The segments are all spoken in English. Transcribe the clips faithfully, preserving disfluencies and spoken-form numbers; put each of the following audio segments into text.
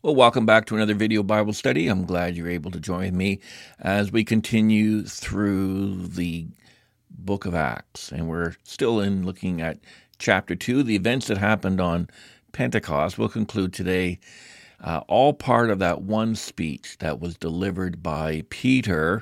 Well, welcome back to another video Bible study. I'm glad you're able to join me as we continue through the book of Acts. And we're still in looking at chapter two, the events that happened on Pentecost. We'll conclude today, uh, all part of that one speech that was delivered by Peter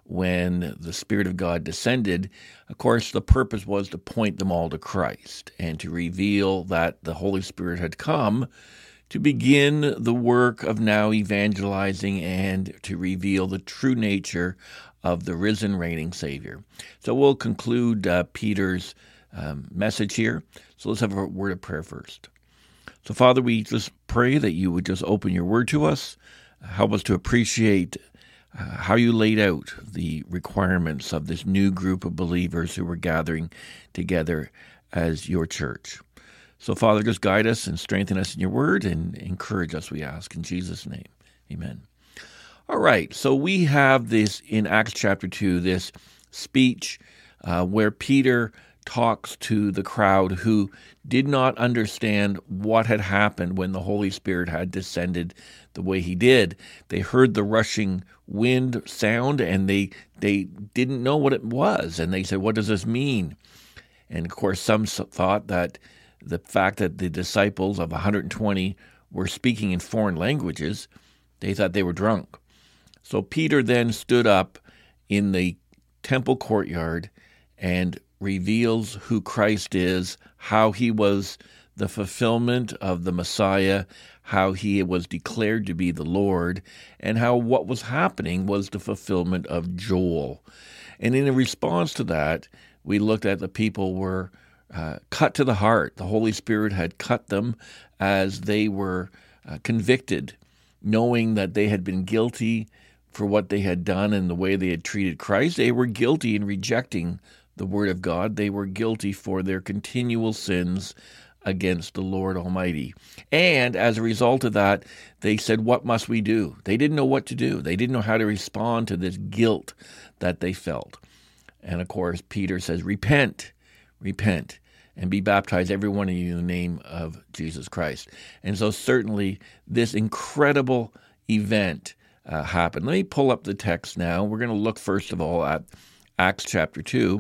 when the Spirit of God descended. Of course, the purpose was to point them all to Christ and to reveal that the Holy Spirit had come to begin the work of now evangelizing and to reveal the true nature of the risen, reigning Savior. So we'll conclude uh, Peter's um, message here. So let's have a word of prayer first. So, Father, we just pray that you would just open your word to us, help us to appreciate uh, how you laid out the requirements of this new group of believers who were gathering together as your church. So, Father, just guide us and strengthen us in your word and encourage us, we ask, in Jesus' name. Amen. All right, so we have this in Acts chapter two, this speech uh, where Peter talks to the crowd who did not understand what had happened when the Holy Spirit had descended the way he did. They heard the rushing wind sound, and they they didn't know what it was. And they said, what does this mean? And, of course, some thought that the fact that the disciples of one hundred twenty were speaking in foreign languages, they thought they were drunk. So Peter then stood up in the temple courtyard and reveals who Christ is, how he was the fulfillment of the Messiah, how he was declared to be the Lord, and how what was happening was the fulfillment of Joel. And in response to that, we looked at the people were Uh, cut to the heart. The Holy Spirit had cut them as they were uh, convicted, knowing that they had been guilty for what they had done and the way they had treated Christ. They were guilty in rejecting the Word of God. They were guilty for their continual sins against the Lord Almighty. And as a result of that, they said, what must we do? They didn't know what to do. They didn't know how to respond to this guilt that they felt. And of course, Peter says, repent, repent. And be baptized, every one of you, in the name of Jesus Christ. And so certainly this incredible event uh, happened. Let me pull up the text now. We're going to look first of all at Acts chapter two.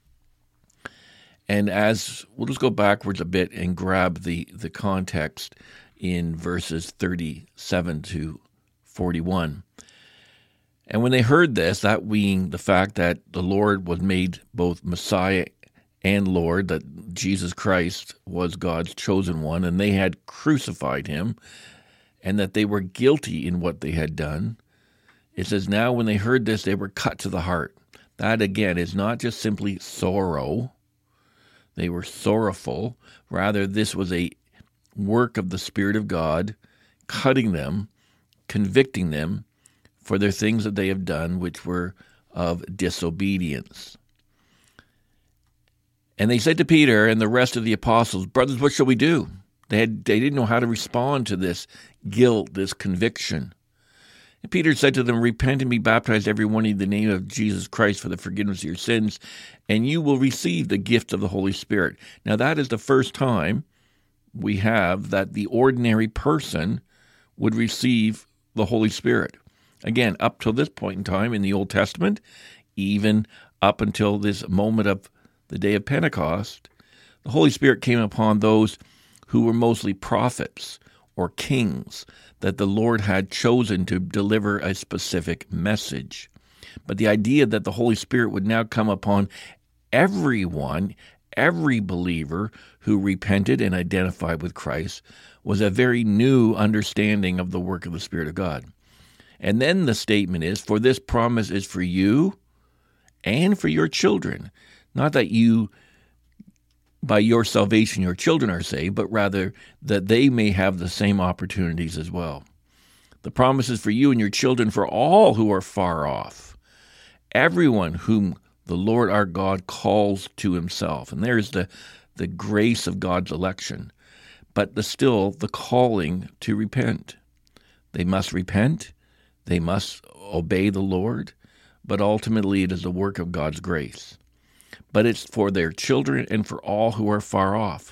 And as we'll just go backwards a bit and grab the, the context in verses thirty-seven to forty-one. And when they heard this, that being the fact that the Lord was made both Messiah and Lord, that Jesus Christ was God's chosen one, and they had crucified him, and that they were guilty in what they had done. It says, now when they heard this, they were cut to the heart. That, again, is not just simply sorrow. They were sorrowful. Rather, this was a work of the Spirit of God, cutting them, convicting them for their things that they have done, which were of disobedience. And they said to Peter and the rest of the apostles, brothers, what shall we do? They had, they didn't know how to respond to this guilt, this conviction. And Peter said to them, repent and be baptized, every one in the name of Jesus Christ for the forgiveness of your sins, and you will receive the gift of the Holy Spirit. Now that is the first time we have that the ordinary person would receive the Holy Spirit. Again, up till this point in time in the Old Testament, even up until this moment of the day of Pentecost, the Holy Spirit came upon those who were mostly prophets or kings that the Lord had chosen to deliver a specific message. But the idea that the Holy Spirit would now come upon everyone, every believer who repented and identified with Christ, was a very new understanding of the work of the Spirit of God. And then the statement is, for this promise is for you and for your children. Not that you, by your salvation, your children are saved, but rather that they may have the same opportunities as well. The promise is for you and your children, for all who are far off, everyone whom the Lord our God calls to himself. And there's the, the grace of God's election, but the still the calling to repent. They must repent. They must obey the Lord, but ultimately it is the work of God's grace. But it's for their children and for all who are far off.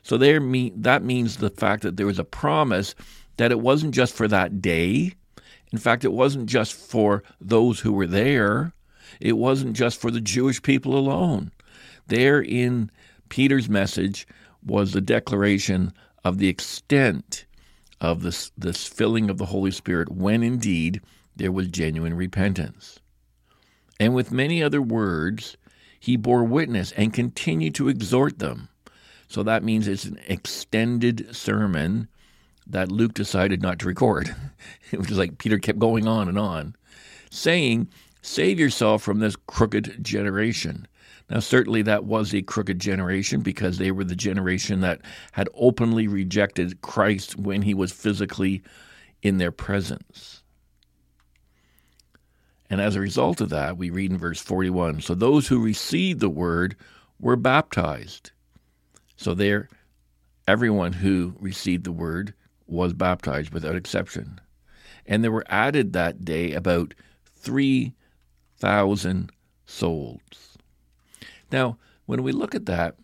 So there me, that means the fact that there was a promise that it wasn't just for that day. In fact, it wasn't just for those who were there. It wasn't just for the Jewish people alone. There in Peter's message was the declaration of the extent of this, this filling of the Holy Spirit when indeed there was genuine repentance. And with many other words, he bore witness and continued to exhort them. So that means it's an extended sermon that Luke decided not to record. It was like Peter kept going on and on, saying, "Save yourself from this crooked generation." Now, certainly that was a crooked generation because they were the generation that had openly rejected Christ when he was physically in their presence. And as a result of that, we read in verse forty-one, "So those who received the word were baptized." So there, everyone who received the word was baptized without exception. And there were added that day about three thousand souls. Now, when we look at that,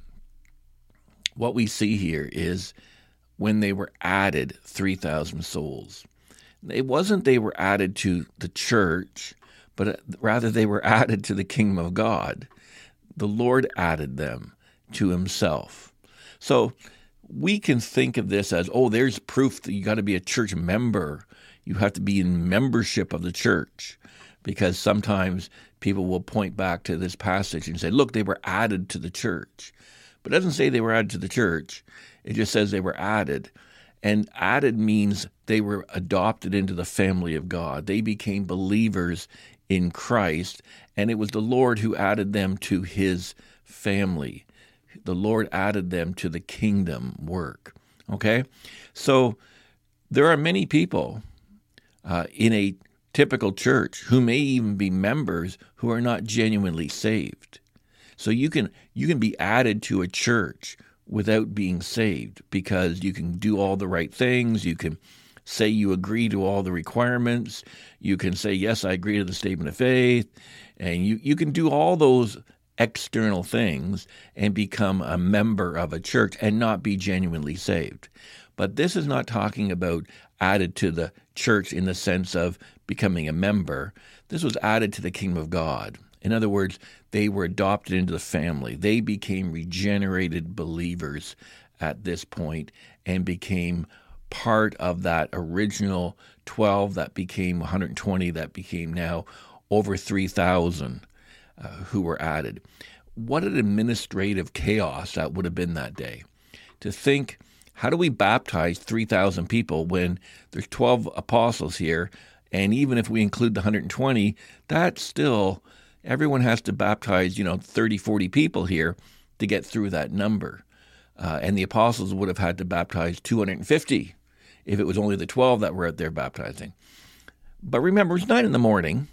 what we see here is when they were added three thousand souls. It wasn't they were added to the church, but rather they were added to the kingdom of God. The Lord added them to himself. So we can think of this as, oh, there's proof that you got to be a church member. You have to be in membership of the church, because sometimes people will point back to this passage and say, look, they were added to the church. But it doesn't say they were added to the church. It just says they were added. And added means they were adopted into the family of God. They became believers in Christ, and it was the Lord who added them to his family. The Lord added them to the kingdom work. Okay? So there are many people uh, in a typical church who may even be members who are not genuinely saved. So you can you can be added to a church without being saved because you can do all the right things. You can say you agree to all the requirements. You can say, yes, I agree to the statement of faith. And you, you can do all those external things and become a member of a church and not be genuinely saved. But this is not talking about added to the church in the sense of becoming a member. This was added to the kingdom of God. In other words, they were adopted into the family. They became regenerated believers at this point and became part of that original twelve that became one hundred twenty, that became now over three thousand uh, who were added. What an administrative chaos that would have been that day. To think, how do we baptize three thousand people when there's twelve apostles here, and even if we include the one hundred twenty, that's still, everyone has to baptize, you know, thirty, forty people here to get through that number. Uh, and the apostles would have had to baptize two hundred fifty if it was only the twelve that were out there baptizing. But remember, it's nine in the morning,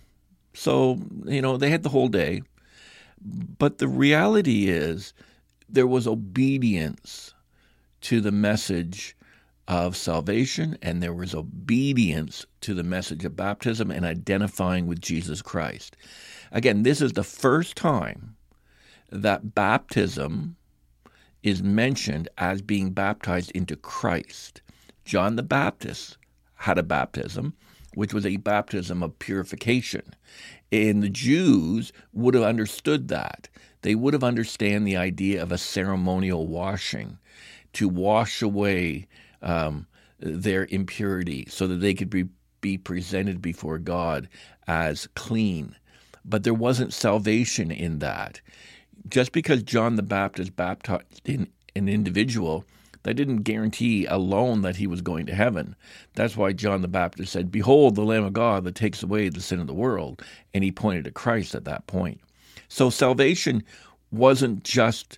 so, you know, they had the whole day. But the reality is there was obedience to the message of salvation, and there was obedience to the message of baptism and identifying with Jesus Christ. Again, this is the first time that baptism is mentioned as being baptized into Christ. John the Baptist had a baptism, which was a baptism of purification. And the Jews would have understood that. They would have understood the idea of a ceremonial washing to wash away um, their impurity so that they could be, be presented before God as clean. But there wasn't salvation in that. Just because John the Baptist baptized in an individual, that didn't guarantee alone that he was going to heaven. That's why John the Baptist said, "Behold, the Lamb of God that takes away the sin of the world." And he pointed to Christ at that point. So salvation wasn't just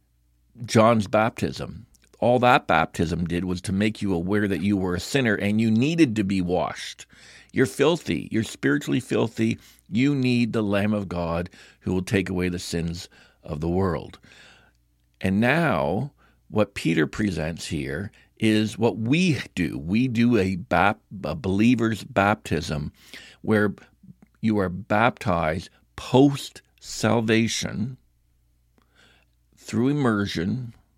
John's baptism. All that baptism did was to make you aware that you were a sinner and you needed to be washed. You're filthy. You're spiritually filthy. You need the Lamb of God who will take away the sins of the world. And now, what Peter presents here is what we do. We do a, bap- a believer's baptism where you are baptized post-salvation through immersion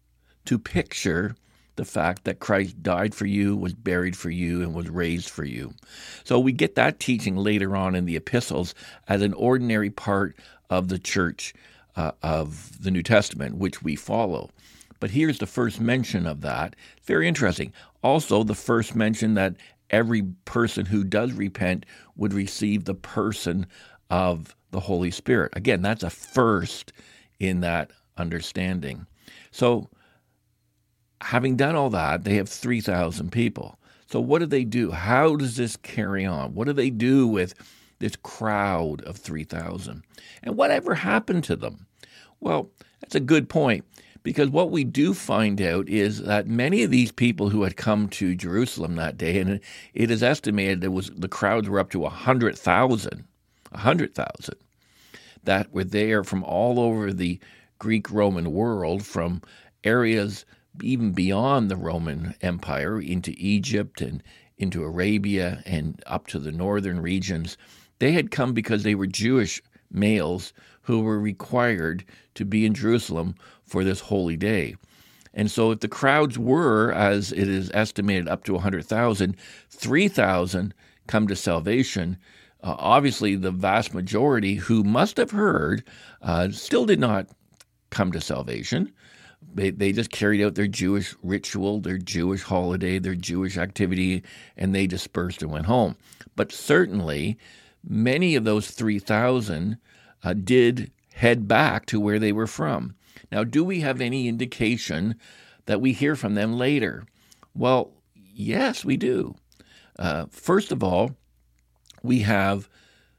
to picture the fact that Christ died for you, was buried for you, and was raised for you. So we get that teaching later on in the epistles as an ordinary part of the church uh, of the New Testament, which we follow. But here's the first mention of that. It's very interesting. Also, the first mention that every person who does repent would receive the person of the Holy Spirit. Again, that's a first in that understanding. So, having done all that, they have three thousand people. So what do they do? How does this carry on? What do they do with this crowd of three thousand? And whatever happened to them? Well, that's a good point, because what we do find out is that many of these people who had come to Jerusalem that day, and it is estimated it was the crowds were up to one hundred thousand, one hundred thousand, that were there from all over the Greek-Roman world, from areas even beyond the Roman Empire into Egypt and into Arabia and up to the northern regions. They had come because they were Jewish males who were required to be in Jerusalem for this holy day. And so if the crowds were, as it is estimated, up to one hundred thousand, three thousand come to salvation. Uh, obviously, the vast majority who must have heard uh, still did not come to salvation. They, they just carried out their Jewish ritual, their Jewish holiday, their Jewish activity, and they dispersed and went home. But certainly, many of those three thousand uh, did head back to where they were from. Now, do we have any indication that we hear from them later? Well, yes, we do. Uh, first of all, we have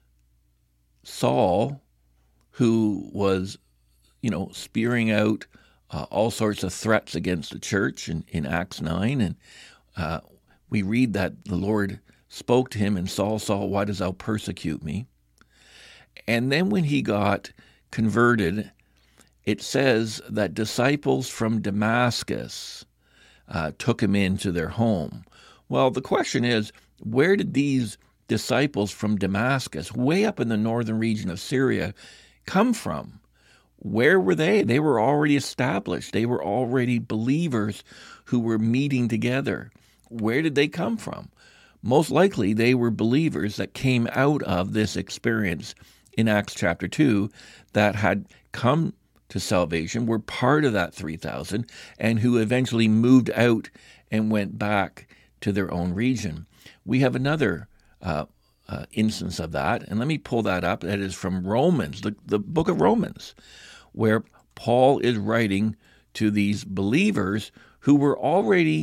Saul, who was, you know, spewing out uh, all sorts of threats against the church in, in Acts nine. And uh, we read that the Lord spoke to him, and Saul, Saul, why dost thou persecute me? And then when he got converted, it says that disciples from Damascus uh, took him into their home. Well, the question is, where did these disciples from Damascus, way up in the northern region of Syria, come from? Where were they? They were already established. They were already believers who were meeting together. Where did they come from? Most likely, they were believers that came out of this experience in Acts chapter two that had come to salvation, were part of that three thousand, and who eventually moved out and went back to their own region. We have another uh, uh, instance of that, and let me pull that up. That is from Romans, the, the book of Romans, where Paul is writing to these believers who were already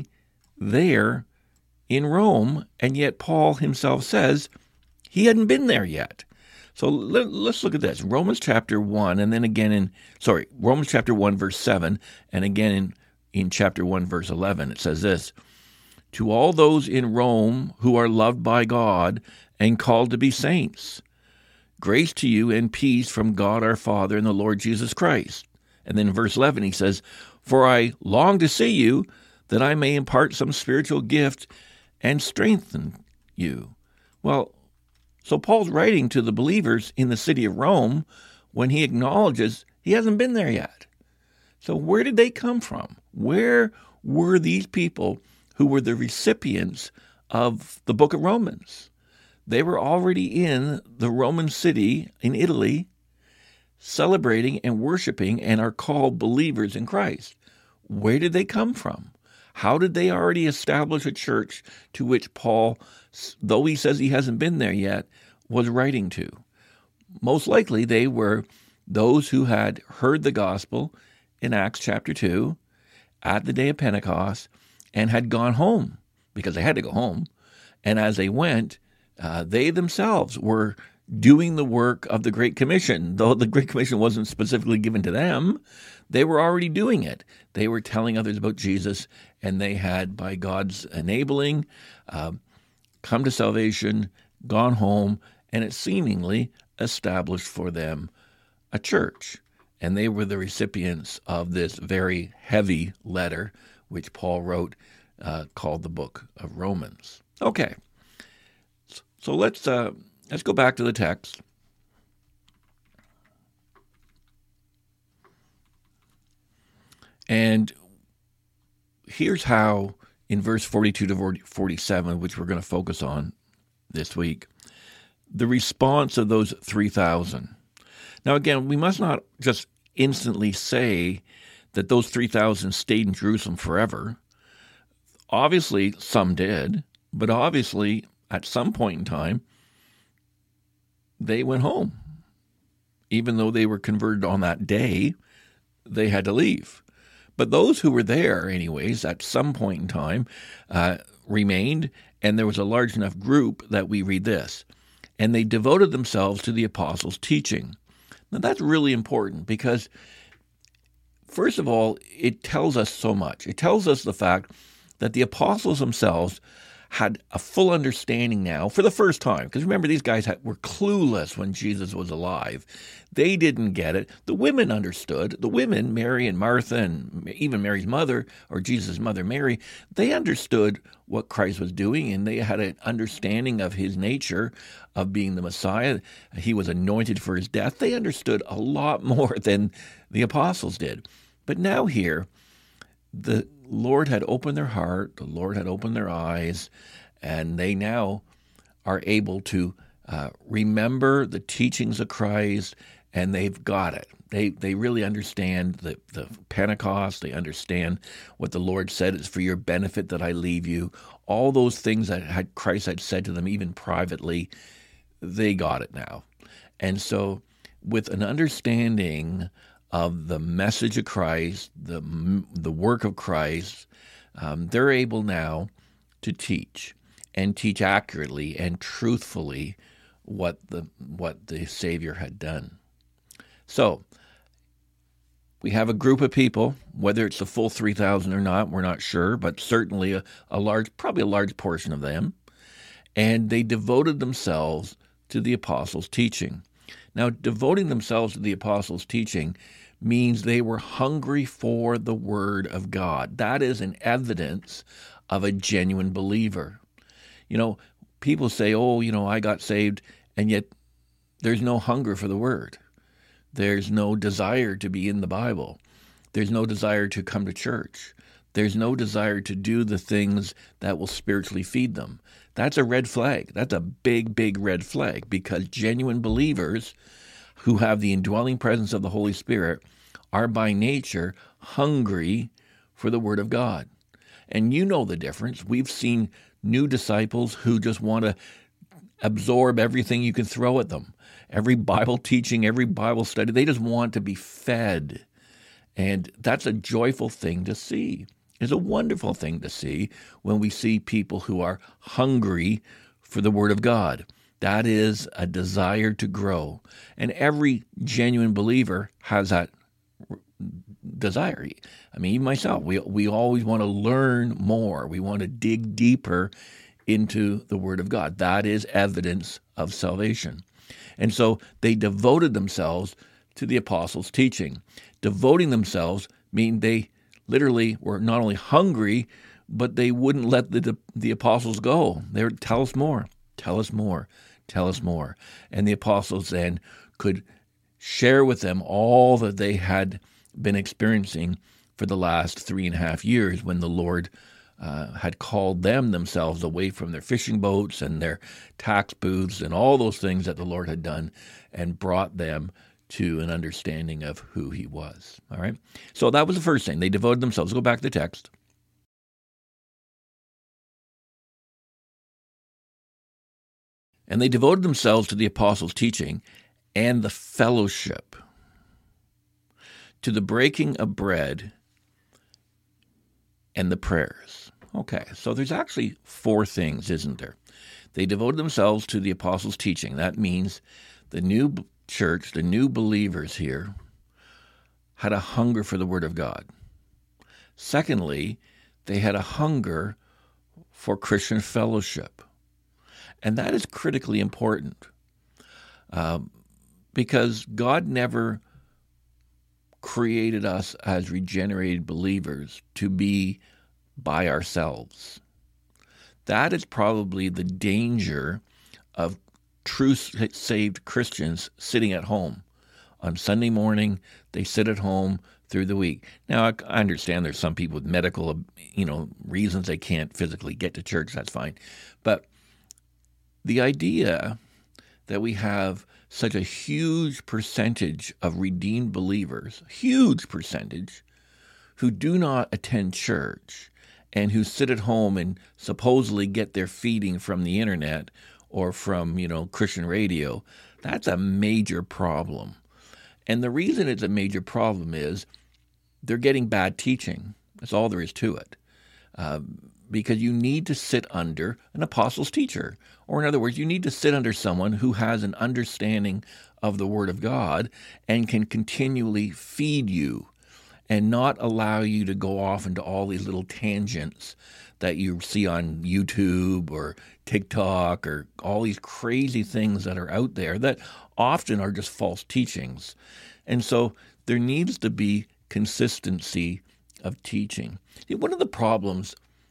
there in Rome, and yet Paul himself says he hadn't been there yet. So let, let's look at this. Romans chapter one, and then again in, sorry, Romans chapter one, verse seven, and again in, in chapter one, verse eleven, it says this: to all those in Rome who are loved by God and called to be saints, grace to you and peace from God our Father and the Lord Jesus Christ. And then in verse eleven, he says, for I long to see you, that I may impart some spiritual gift and strengthen you. Well, so Paul's writing to the believers in the city of Rome when he acknowledges he hasn't been there yet. So where did they come from? Where were these people who were the recipients of the book of Romans? They were already in the Roman city in Italy, celebrating and worshiping, and are called believers in Christ. Where did they come from? How did they already establish a church to which Paul, though he says he hasn't been there yet, was writing to? Most likely they were those who had heard the gospel in Acts chapter two at the day of Pentecost and had gone home, because they had to go home. And as they went, uh, they themselves were doing the work of the Great Commission. Though the Great Commission wasn't specifically given to them, they were already doing it. They were telling others about Jesus, and they had, by God's enabling, uh, come to salvation, gone home, and it seemingly established for them a church. And they were the recipients of this very heavy letter, which Paul wrote, uh, called the book of Romans. Okay, so let's uh, let's go back to the text. And here's how, in verse forty-two to forty-seven, which we're going to focus on this week, the response of those three thousand. Now, again, we must not just instantly say that those three thousand stayed in Jerusalem forever. Obviously, some did, but obviously, at some point in time, they went home. Even though they were converted on that day, they had to leave. But those who were there, anyways, at some point in time, uh, remained, and there was a large enough group that we read this. And they devoted themselves to the apostles' teaching. Now, that's really important because, first of all, it tells us so much. It tells us the fact that the apostles themselves had a full understanding now for the first time. Because remember, these guys had, were clueless when Jesus was alive. They didn't get it. The women understood. The women, Mary and Martha, and even Mary's mother, or Jesus' mother, Mary, they understood what Christ was doing, and they had an understanding of his nature of being the Messiah. He was anointed for his death. They understood a lot more than the apostles did. But now here, the Lord had opened their heart, the Lord had opened their eyes, and they now are able to uh, remember the teachings of Christ, and they've got it. They they really understand the, the Pentecost. They understand what the Lord said, it's for your benefit that I leave you. All those things that had Christ had said to them, even privately, they got it now. And so with an understanding of the message of Christ, the the work of Christ, um, they're able now to teach and teach accurately and truthfully what the what the Savior had done. So we have a group of people, whether it's the full three thousand or not, we're not sure, but certainly a, a large, probably a large portion of them, and they devoted themselves to the apostles' teaching. Now, devoting themselves to the apostles' teaching means they were hungry for the Word of God. That is an evidence of a genuine believer. You know, people say, oh, you know, I got saved, and yet there's no hunger for the Word. There's no desire to be in the Bible. There's no desire to come to church. There's no desire to do the things that will spiritually feed them. That's a red flag. That's a big, big red flag, because genuine believers who have the indwelling presence of the Holy Spirit are by nature hungry for the Word of God. And you know the difference. We've seen new disciples who just want to absorb everything you can throw at them. Every Bible teaching, every Bible study, they just want to be fed. And that's a joyful thing to see. It's a wonderful thing to see when we see people who are hungry for the Word of God. That is a desire to grow. And every genuine believer has that desire. I mean, even myself, we, we always want to learn more. We want to dig deeper into the Word of God. That is evidence of salvation. And so they devoted themselves to the apostles' teaching. Devoting themselves means they literally were not only hungry, but they wouldn't let the, the, the apostles go. They would tell us more, tell us more, tell us more. And the apostles then could share with them all that they had been experiencing for the last three and a half years when the Lord uh, had called them themselves away from their fishing boats and their tax booths and all those things that the Lord had done and brought them to an understanding of who he was. All right. So that was the first thing. They devoted themselves. Go back to the text. And they devoted themselves to the apostles' teaching and the fellowship, to the breaking of bread and the prayers. Okay, so there's actually four things, isn't there? They devoted themselves to the apostles' teaching. That means the new church, the new believers here, had a hunger for the Word of God. Secondly, they had a hunger for Christian fellowship. And that is critically important um, because God never created us as regenerated believers to be by ourselves. That is probably the danger of true saved Christians sitting at home. On Sunday morning, they sit at home through the week. Now, I I understand there's some people with medical, you know, reasons they can't physically get to church. That's fine. But the idea that we have such a huge percentage of redeemed believers, huge percentage, who do not attend church and who sit at home and supposedly get their feeding from the internet or from, you know, Christian radio, that's a major problem. And the reason it's a major problem is they're getting bad teaching. That's all there is to it. Uh, because you need to sit under an apostle's teacher. Or in other words, you need to sit under someone who has an understanding of the Word of God and can continually feed you and not allow you to go off into all these little tangents that you see on YouTube or TikTok or all these crazy things that are out there that often are just false teachings. And so there needs to be consistency of teaching. One of the problems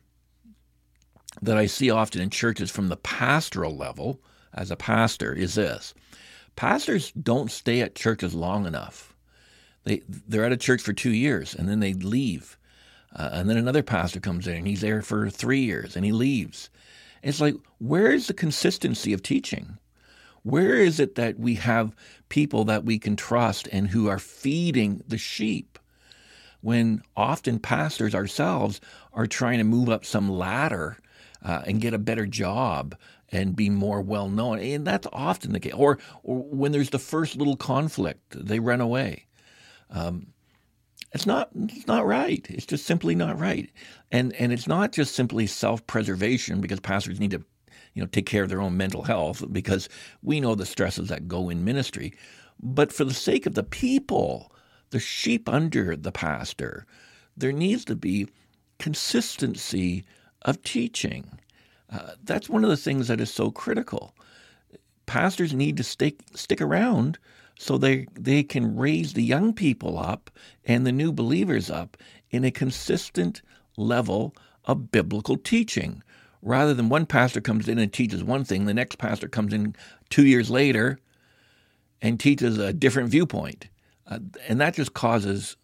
that I see often in churches from the pastoral level, as a pastor, is this. Pastors don't stay at churches long enough. They, they're at a church for two years, and then they leave. Uh, and then another pastor comes in, and he's there for three years, and he leaves. It's like, where is the consistency of teaching? Where is it that we have people that we can trust and who are feeding the sheep? When often pastors ourselves are trying to move up some ladder uh, and get a better job and be more well-known. And that's often the case. Or, or when there's the first little conflict, they run away. Um, it's not it's not right. It's just simply not right. And and it's not just simply self-preservation, because pastors need to, you know, take care of their own mental health, because we know the stresses that go in ministry. But for the sake of the people, the sheep under the pastor, there needs to be consistency of teaching. Uh, that's one of the things that is so critical. Pastors need to stick stick around so they they can raise the young people up and the new believers up in a consistent level of biblical teaching, rather than one pastor comes in and teaches one thing, the next pastor comes in two years later and teaches a different viewpoint. Uh, and that just causes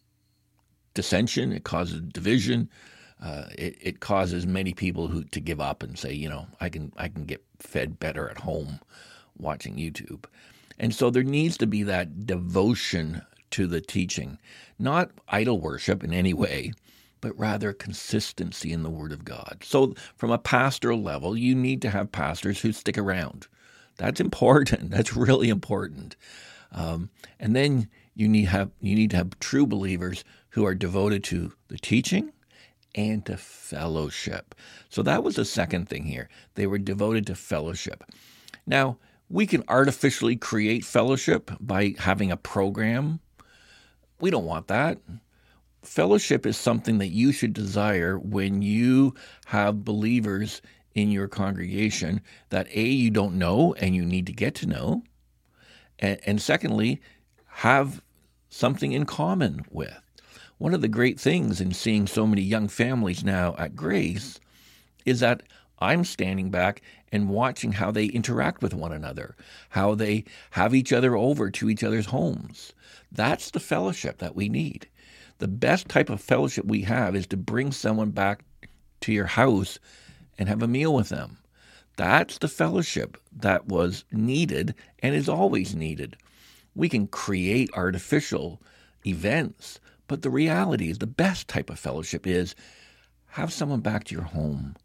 dissension, it causes division, uh, it, it causes many people who to give up and say, you know, I can I can get fed better at home watching YouTube. And so there needs to be that devotion to the teaching, not idol worship in any way, but rather consistency in the Word of God. So from a pastoral level, you need to have pastors who stick around. That's important. That's really important. Um, and then you need have you need to have true believers who are devoted to the teaching and to fellowship. So that was the second thing here. They were devoted to fellowship. Now, we can artificially create fellowship by having a program. We don't want that. Fellowship is something that you should desire when you have believers in your congregation that A, you don't know and you need to get to know, and, and secondly, have something in common with. One of the great things in seeing so many young families now at Grace is that I'm standing back and watching how they interact with one another, how they have each other over to each other's homes. That's the fellowship that we need. The best type of fellowship we have is to bring someone back to your house and have a meal with them. That's the fellowship that was needed and is always needed. We can create artificial events, but the reality is the best type of fellowship is have someone back to your home.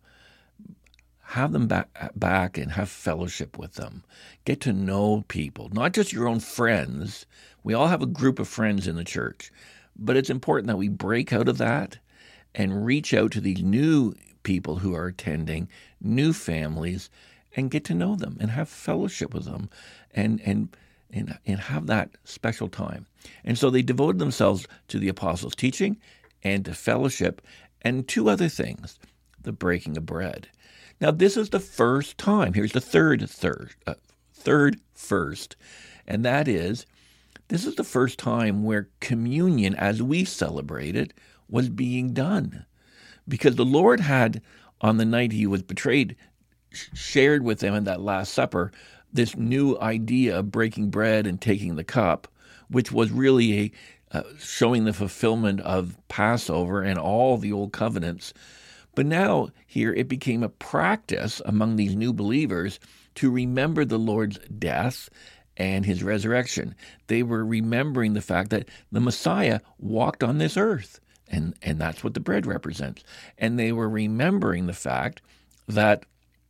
Have them back, back and have fellowship with them. Get to know people, not just your own friends. We all have a group of friends in the church, but it's important that we break out of that and reach out to these new people who are attending, new families, and get to know them and have fellowship with them and and and, and have that special time. And so they devoted themselves to the apostles' teaching and to fellowship and two other things, the breaking of bread. Now, this is the first time. Here's the third, third, uh, third first, and that is, this is the first time where communion, as we celebrate it, was being done. Because the Lord had, on the night he was betrayed, shared with them in that Last Supper this new idea of breaking bread and taking the cup, which was really a, uh, showing the fulfillment of Passover and all the old covenants. But now here it became a practice among these new believers to remember the Lord's death and his resurrection. They were remembering the fact that the Messiah walked on this earth, and, and that's what the bread represents. And they were remembering the fact that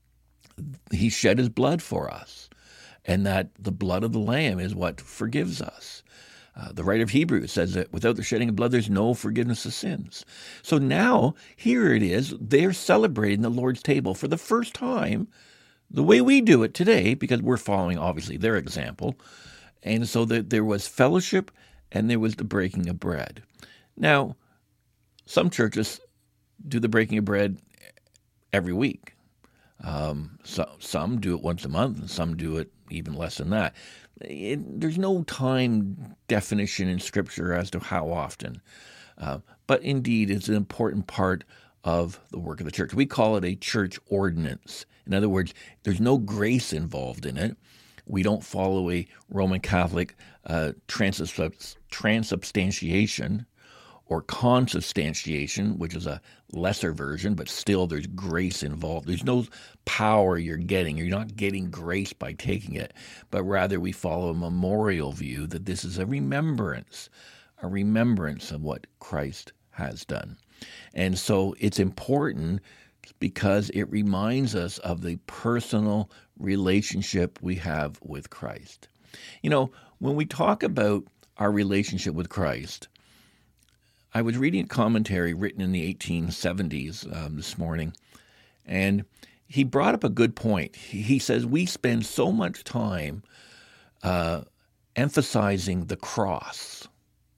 he shed his blood for us, and that the blood of the Lamb is what forgives us. Uh, the writer of Hebrews says that without the shedding of blood, there's no forgiveness of sins. So now, here it is, they're celebrating the Lord's table for the first time, the way we do it today, because we're following, obviously, their example. And so the, there was fellowship, and there was the breaking of bread. Now, some churches do the breaking of bread every week. Um, so, some do it once a month, and some do it even less than that. It, there's no time definition in Scripture as to how often. Uh, but indeed, it's an important part of the work of the church. We call it a church ordinance. In other words, there's no grace involved in it. We don't follow a Roman Catholic uh, transubst- transubstantiation or consubstantiation, which is a lesser version, but still there's grace involved. There's no power you're getting. You're not getting grace by taking it, but rather we follow a memorial view that this is a remembrance, a remembrance of what Christ has done. And so it's important because it reminds us of the personal relationship we have with Christ. You know, when we talk about our relationship with Christ, I was reading a commentary written in the eighteen seventies um, this morning, and he brought up a good point. He, he says we spend so much time uh, emphasizing the cross,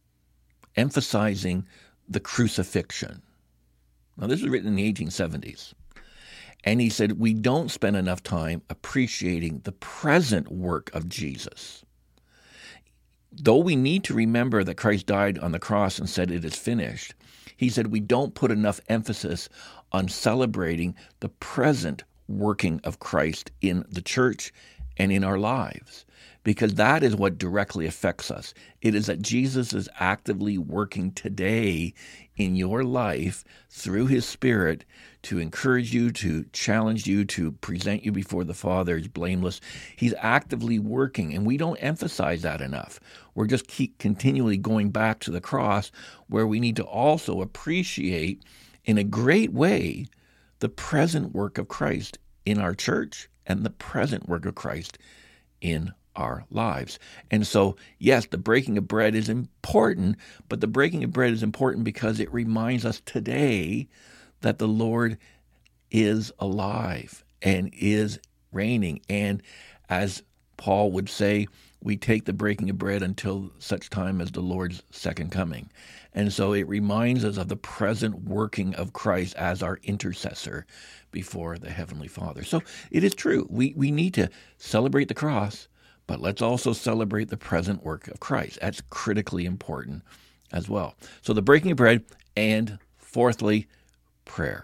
emphasizing the crucifixion. Now, this was written in the eighteen seventies. And he said we don't spend enough time appreciating the present work of Jesus. Though we need to remember that Christ died on the cross and said it is finished, he said we don't put enough emphasis on celebrating the present working of Christ in the church and in our lives, because that is what directly affects us. It is that Jesus is actively working today in your life through his Spirit to encourage you, to challenge you, to present you before the Father as blameless. He's actively working, and we don't emphasize that enough. We're just keep continually going back to the cross, where we need to also appreciate in a great way the present work of Christ in our church and the present work of Christ in our lives. And so, yes, the breaking of bread is important, but the breaking of bread is important because it reminds us today that the Lord is alive and is reigning. And as Paul would say, we take the breaking of bread until such time as the Lord's second coming. And so it reminds us of the present working of Christ as our intercessor before the Heavenly Father. So it is true. We, we need to celebrate the cross, but let's also celebrate the present work of Christ. That's critically important as well. So the breaking of bread, and fourthly, prayer.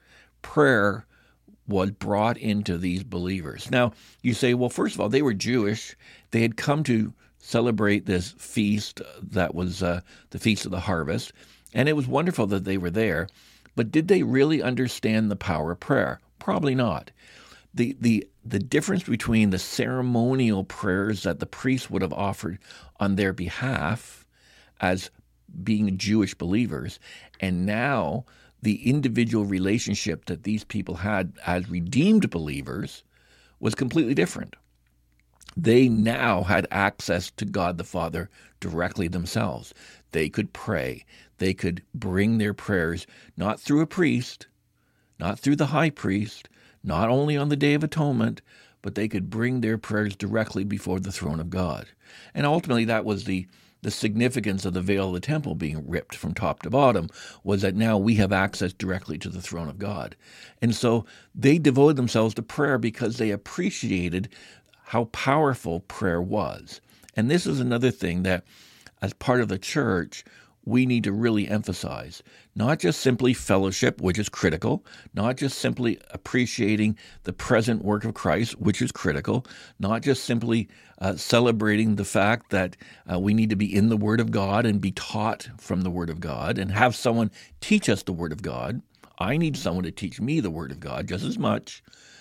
Prayer was brought into these believers. Now, you say, well, first of all, they were Jewish. They had come to celebrate this feast that was uh, the Feast of the Harvest, and it was wonderful that they were there. But did they really understand the power of prayer? Probably not. The, the, the difference between the ceremonial prayers that the priests would have offered on their behalf as being Jewish believers, and now the individual relationship that these people had as redeemed believers was completely different. They now had access to God the Father directly themselves. They could pray. They could bring their prayers not through a priest, not through the high priest, not only on the Day of Atonement, but they could bring their prayers directly before the throne of God. And ultimately that was the The significance of the veil of the temple being ripped from top to bottom, was that now we have access directly to the throne of God. And so they devoted themselves to prayer because they appreciated how powerful prayer was. And this is another thing that, as part of the church, we need to really emphasize. Not just simply fellowship, which is critical, not just simply appreciating the present work of Christ, which is critical, not just simply uh, celebrating the fact that uh, we need to be in the Word of God and be taught from the Word of God and have someone teach us the Word of God. I need someone to teach me the Word of God just as much.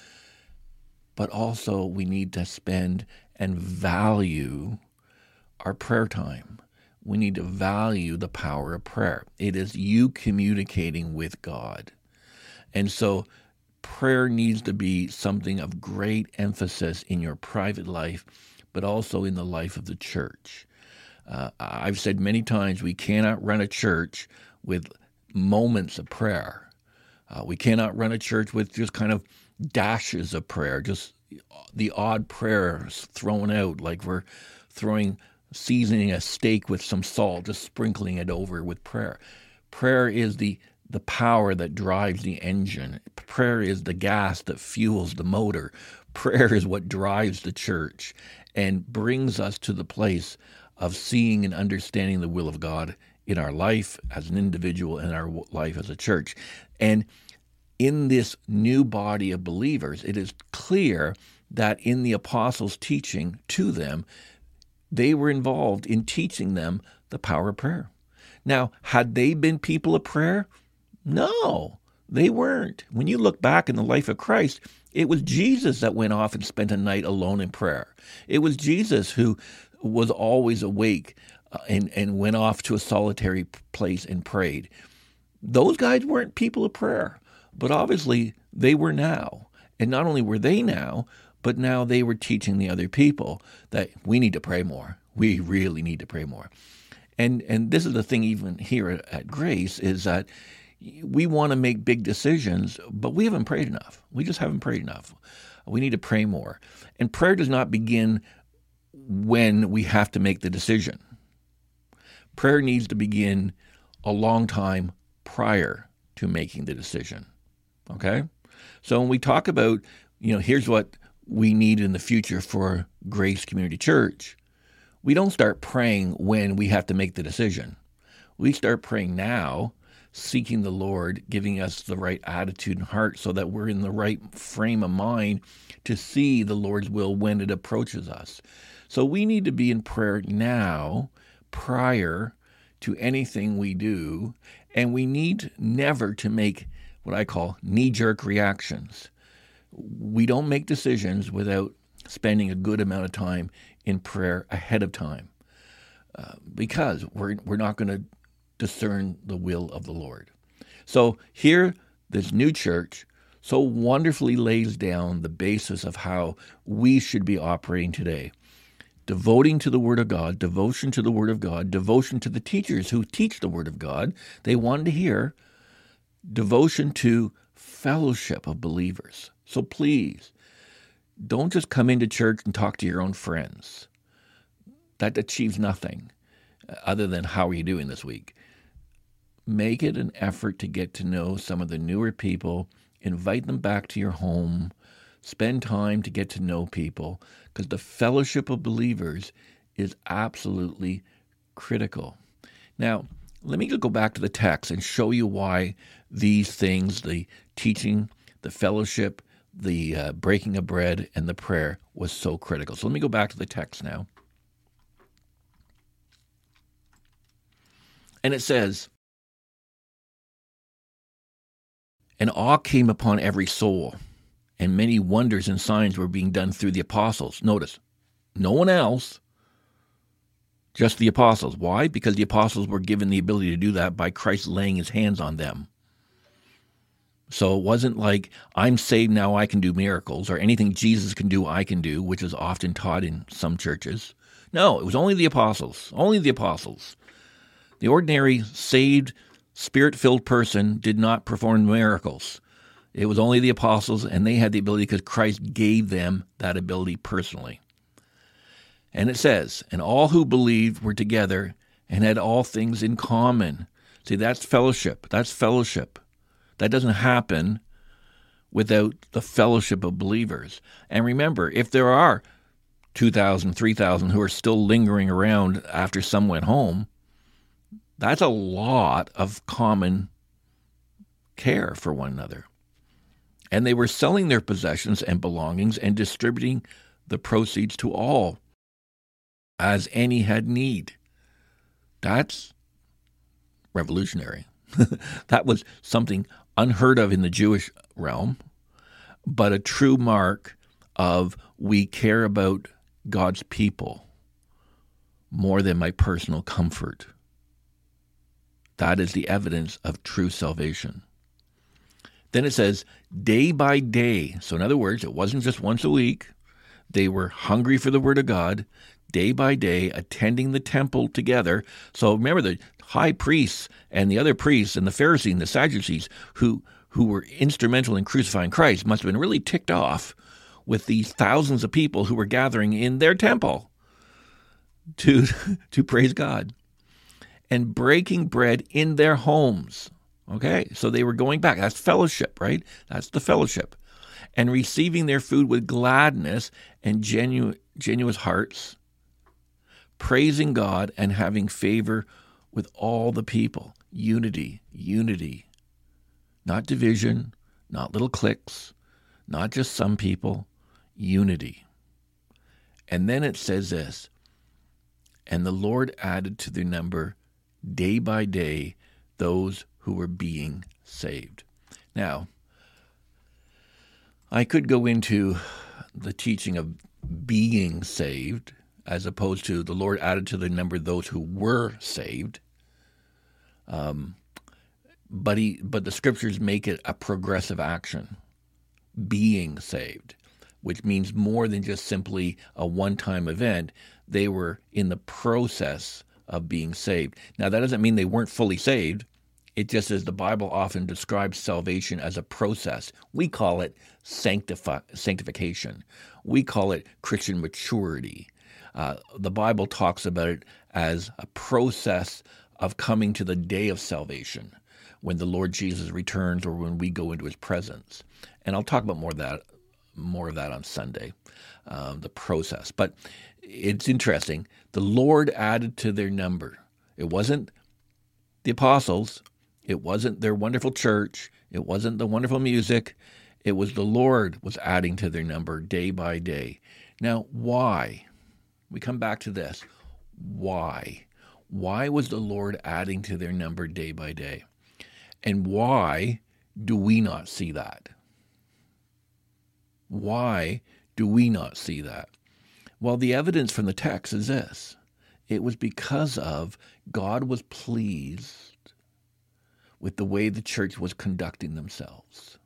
But also we need to spend and value our prayer time. We need to value the power of prayer. It is you communicating with God. And so prayer needs to be something of great emphasis in your private life, but also in the life of the church. Uh, I've said many times we cannot run a church with moments of prayer. Uh, we cannot run a church with just kind of dashes of prayer, just the odd prayers thrown out like we're throwing seasoning a steak with some salt, just sprinkling it over with prayer. Prayer is the, the power that drives the engine. Prayer is the gas that fuels the motor. Prayer is what drives the church and brings us to the place of seeing and understanding the will of God in our life as an individual and our life as a church. And in this new body of believers, it is clear that in the apostles' teaching to them, they were involved in teaching them the power of prayer. Now, had they been people of prayer? No, they weren't. When you look back in the life of Christ, it was Jesus that went off and spent a night alone in prayer. It was Jesus who was always awake uh, and, and went off to a solitary place and prayed. Those guys weren't people of prayer, but obviously they were now. And not only were they now, but now they were teaching the other people that we need to pray more. We really need to pray more. And and this is the thing even here at, at Grace is that we want to make big decisions, but we haven't prayed enough. We just haven't prayed enough. We need to pray more. And prayer does not begin when we have to make the decision. Prayer needs to begin a long time prior to making the decision. Okay? So when we talk about, you know, here's what we need in the future for Grace Community Church, we don't start praying when we have to make the decision. We start praying now, seeking the Lord, giving us the right attitude and heart so that we're in the right frame of mind to see the Lord's will when it approaches us. So we need to be in prayer now, prior to anything we do, and we need never to make what I call knee-jerk reactions. We don't make decisions without spending a good amount of time in prayer ahead of time uh, because we're we're not going to discern the will of the Lord. So here, this new church so wonderfully lays down the basis of how we should be operating today. Devoting to the Word of God, devotion to the Word of God, devotion to the teachers who teach the Word of God. They wanted to hear devotion to fellowship of believers. So please, don't just come into church and talk to your own friends. That achieves nothing other than how are you doing this week. Make it an effort to get to know some of the newer people. Invite them back to your home. Spend time to get to know people because the fellowship of believers is absolutely critical. Now, let me go back to the text and show you why these things, the teaching, the fellowship, the uh, breaking of bread, and the prayer was so critical. So let me go back to the text now. And it says, "And awe came upon every soul, and many wonders and signs were being done through the apostles." Notice, no one else, just the apostles. Why? Because the apostles were given the ability to do that by Christ laying his hands on them. So it wasn't like, I'm saved now, I can do miracles, or anything Jesus can do, I can do, which is often taught in some churches. No, it was only the apostles, only the apostles. The ordinary saved, Spirit-filled person did not perform miracles. It was only the apostles, and they had the ability because Christ gave them that ability personally. And it says, "And all who believed were together and had all things in common." See, that's fellowship. That's fellowship. That doesn't happen without the fellowship of believers. And remember, if there are two thousand, three thousand who are still lingering around after some went home, That's a lot of common care for one another. And they were selling their possessions and belongings and distributing the proceeds to all as any had need. That's revolutionary. That was something unheard of in the Jewish realm, but a true mark of we care about God's people more than my personal comfort. That is the evidence of true salvation. Then it says, day by day. So in other words, it wasn't just once a week. They were hungry for the word of God, day by day, attending the temple together. So remember, the high priests and the other priests and the Pharisees and the Sadducees who, who were instrumental in crucifying Christ must have been really ticked off with these thousands of people who were gathering in their temple to, to praise God. And breaking bread in their homes. Okay, so they were going back. That's fellowship, right? That's the fellowship. And receiving their food with gladness and genuine, genuine hearts, praising God and having favor with all the people. Unity, unity. Not division, not little cliques, not just some people. Unity. And then it says this, and the Lord added to their number day by day those who were being saved. Now, I could go into the teaching of being saved as opposed to the Lord added to the number those who were saved. Um, but he, but the scriptures make it a progressive action, being saved, which means more than just simply a one-time event. They were in the process of being saved. Now, that doesn't mean they weren't fully saved. It just as the Bible often describes salvation as a process. We call it sanctifi- sanctification. We call it Christian maturity. Uh, the Bible talks about it as a process of coming to the day of salvation, when the Lord Jesus returns or when we go into his presence. And I'll talk about more of that, more of that on Sunday, um, the process. But it's interesting. The Lord added to their number. It wasn't the apostles. It wasn't their wonderful church. It wasn't the wonderful music. It was the Lord was adding to their number day by day. Now, why? We come back to this. Why? Why was the Lord adding to their number day by day? And why do we not see that? Why do we not see that? Well, the evidence from the text is this. It was because of God was pleased with the way the church was conducting themselves.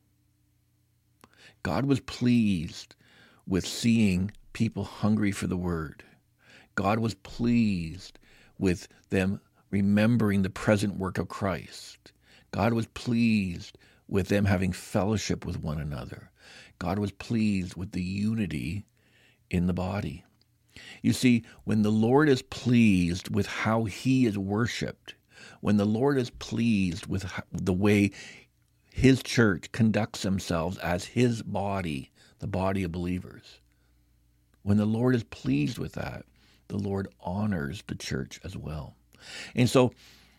God was pleased with seeing people hungry for the word. God was pleased with them remembering the present work of Christ. God was pleased with them having fellowship with one another. God was pleased with the unity in the body. You see, when the Lord is pleased with how he is worshiped, when the Lord is pleased with the way his church conducts themselves as his body, the body of believers, when the Lord is pleased with that, the Lord honors the church as well. And so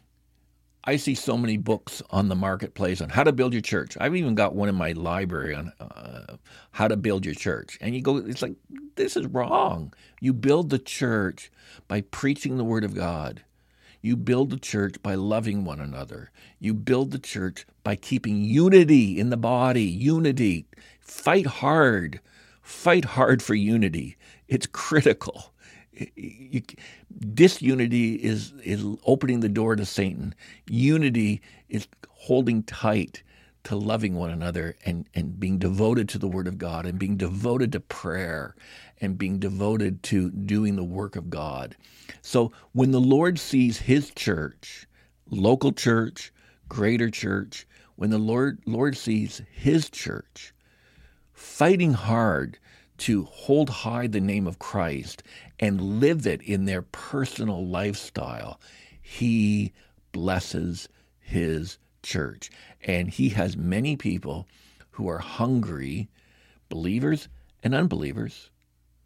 I see so many books on the marketplace on how to build your church. I've even got one in my library on uh, how to build your church. And you go, it's like, this is wrong. You build the church by preaching the word of God. You build the church by loving one another. You build the church by keeping unity in the body, unity. Fight hard. Fight hard for unity. It's critical. You, disunity is, is opening the door to Satan. Unity is holding tight to loving one another and, and being devoted to the Word of God and being devoted to prayer and being devoted to doing the work of God. So when the Lord sees his church, local church, greater church, when the Lord, Lord sees his church fighting hard to hold high the name of Christ and live it in their personal lifestyle, he blesses his church. And he has many people who are hungry, believers and unbelievers,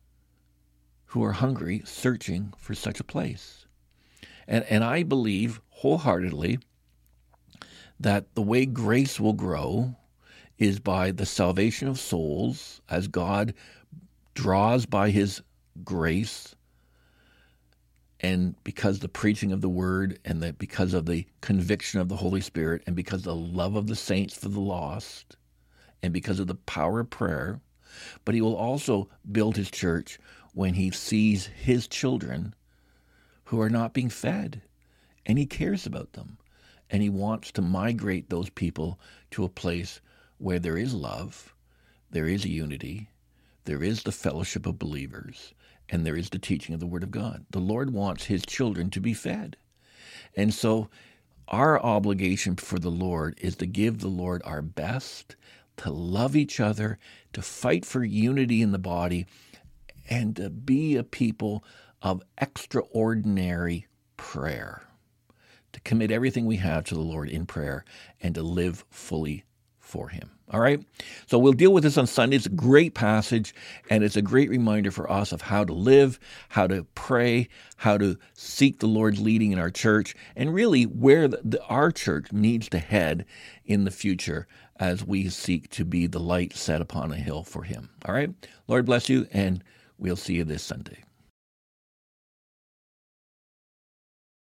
who are hungry, searching for such a place. And, and I believe wholeheartedly that the way grace will grow is by the salvation of souls as God draws by his grace, and because the preaching of the word, and that because of the conviction of the Holy Spirit, and because of the love of the saints for the lost, and because of the power of prayer. But he will also build his church when he sees his children who are not being fed, and he cares about them, and he wants to migrate those people to a place where there is love, there is unity, there is the fellowship of believers, and there is the teaching of the Word of God. The Lord wants his children to be fed. And so our obligation for the Lord is to give the Lord our best, to love each other, to fight for unity in the body, and to be a people of extraordinary prayer, to commit everything we have to the Lord in prayer, and to live fully for him. All right? So we'll deal with this on Sunday. It's a great passage, and it's a great reminder for us of how to live, how to pray, how to seek the Lord's leading in our church, and really where the, the, our church needs to head in the future as we seek to be the light set upon a hill for him. All right? Lord bless you, and we'll see you this Sunday.